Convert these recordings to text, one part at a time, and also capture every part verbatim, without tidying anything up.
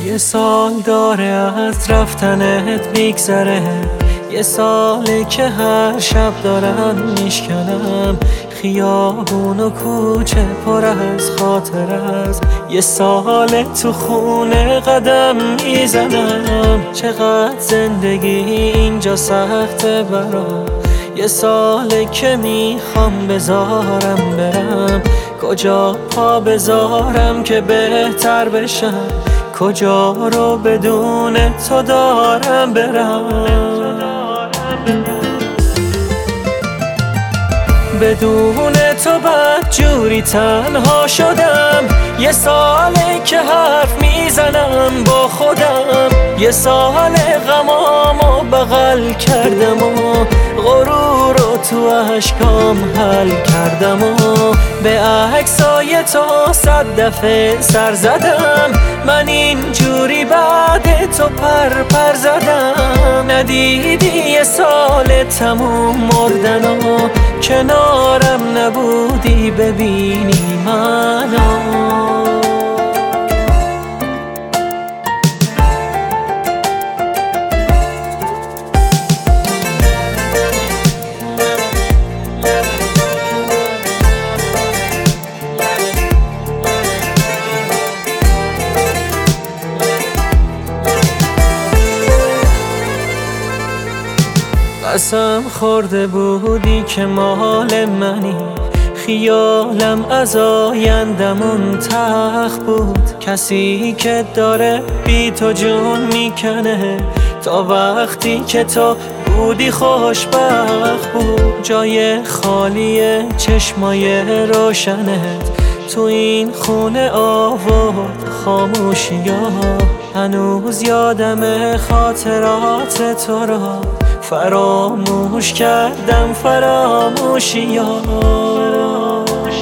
یه سال داره از رفتنت میگذره، یه ساله که هر شب دارم میشکنم خیابون و کوچه پر از خاطر است. یه ساله تو خونه قدم میزنم، چقدر زندگی اینجا سخته برام. یه ساله که میخوام بذارم برم، کجا پا بذارم که بهتر بشم، کجا رو بدون تو دارم برم. بدون تو بدجوری تنها شدم، یه ساله که حرف میزنم با خودم، یه سال غمامو بغل کردم و غرور رو تو اشکام حل کردم و به عکسای تو صد دفعه سر زدم. من اینجوری بعد تو پر پر زدم، ندیدی یه سال تموم مردن و کنارم نبودی ببینی منو. قسم خورده بودی که مال منی، خیالم از آیندمون تلخ بود. کسی که داره بی تو جون میکنه، تا وقتی که تو بودی خوشبخت بود. جای خالی چشمای روشنت تو این خونه آورد خاموشی ها. هنوز یادم خاطرات تو را، فراموش کردم فراموشی ها.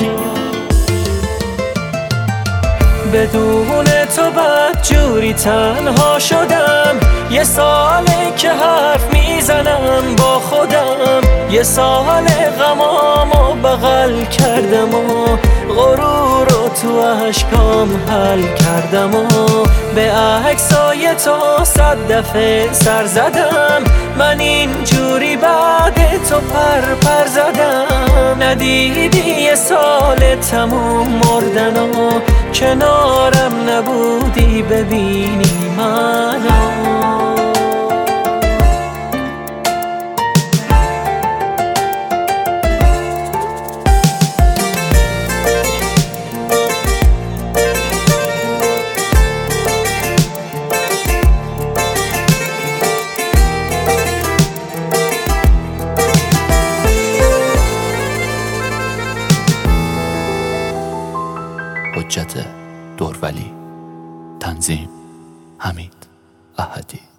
بدون تو بدجوری تنها شدم، یه ساله که حرف میزنم با خودم، یه سال غمامو بغل کردم و غرور رو تو اشکام حل کردم و به عکسای تو صد دفعه سر زدم. من اینجوری بعد تو پر پر زدم، ندیدی یه سال تموم مردن و کنارم نبودی ببینی منو. حجت دورولی، تنظیم حمید احدی.